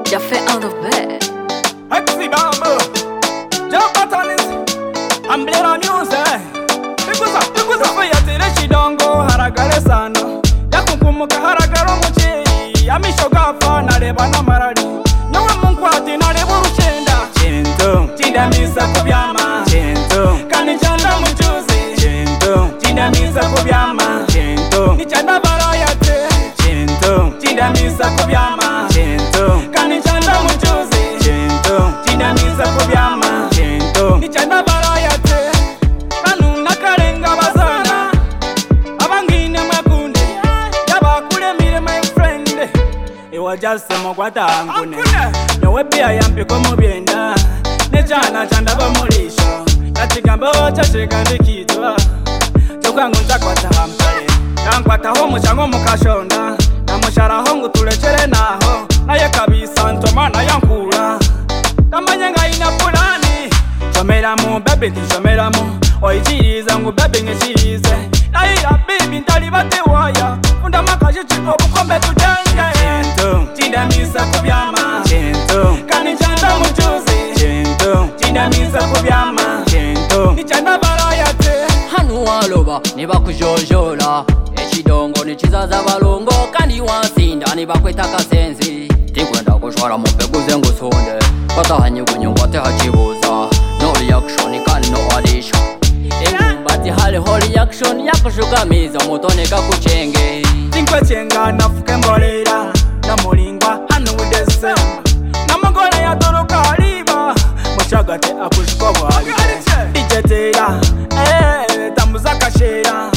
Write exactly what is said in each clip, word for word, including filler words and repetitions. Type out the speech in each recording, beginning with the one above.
Jaffe on the bed. Axi Bamboo, Joe Batanis, Umbrella Music. Ikuza, ikuza. Fayatire Chidongo, Haragare Sano. Yakukumuka Haragaro Muchi. Amisho Gafa, Nareba Namarari. Nyawe Munkwati, Nareba Ruchenda. Chinto, Chinda Misa Kubyama. Chinto, Kanichanda Muchuzi. Chinto, Chinda Misa Kubyama. Chinto, Nichanda Barayate. Chinto, Chinda Misa Kubyama. Chinto, Kanichanda Muchuzi. Chinto, Chinda Misa Kubyama. Chinto, Nichanda Barayate. Kanu nakarenga bazana. Abangine mwakunde. Yabakule mire my friend. Iwa just mogwata angune. Nyowe pia yampiko mubyenda. Nejana chanda bamulisho. Nachigambo chashika ndikitwa. Chokangu nchakwata hampale. Yankwata ho muchango mukashonda. Namushara ho ngutulechere naho. Naye kabisa ntomana yankula. Kamanyenga ina pulani. Chomera mu baby nshomera mu. Oichiriza ngu baby ngechirize. Naira baby ntali bate waya. Funda makaje chiko bukombe tujenge. Chinto, Chinda Misa Kubyama. Chinto, Kanichanda Muchuzi. Chinto, Chinda Misa Kubyama. Chinto, Nichanda Barayate. Hanu waloba nibakujojola. Echidongo nichizaza balongo kandi wansinda nibakweta kasenzi. Tikwenda kushwara mupekuze ngusonde. Katahanyi kunyongwate hachibuza. No reaction kandi no addition. Engumbati hali ho reaction yakushugamiza mutone kakuchenge. Tinkwe chenga nafuke mbolera. Namulingwa hanu December. Namagora ya toroka liba. Mushagate akushikwa bwali. Ijetera, eh, tambuza kashera.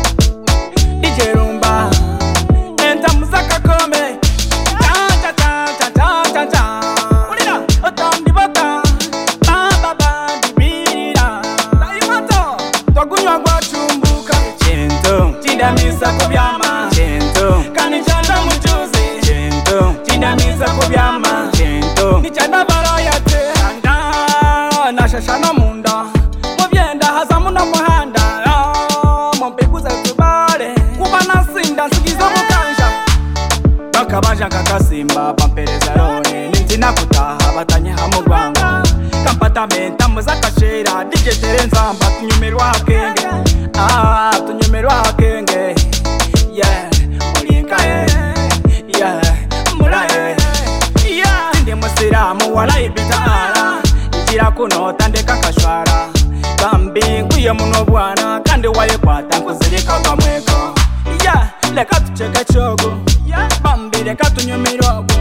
Ije rumba, entamuza kakome. Cha cha cha cha cha cha cha. Ulira, otambi baka. Ba ba ba dibira. Taimato, twagunywa gwachumbuka. Chinto, Chinda Misa Kubyama. Chinto, Kanichanda Muchuzi. Chinto, Chinda Misa Kubyama. Chinto, Nichanda Barayate. Anda, nashashana munda. Mubyenda hazamu na muhanda. Mumpekuza tubale. Kuba nasinda nsigiza mukanja. Bakabanja kakasimba pampereza rone. Nintina kutaha batanye hamugwanga. Kampata menta muzakashera. D J Terenzamba tunyumerwa hakenge. Ah, tunyumerwa hakenge. Yeah, mulinka eh. Yeah, murae. Yeah, ndi musiramu walayi bitara. Njira kuno tandeka kashwara. Bambi nguye muno bwana kandi waye kwata nkuzirika kamweko. Yeah, leka tucheke chogo. Yeah, bambi leka tunyumirwa.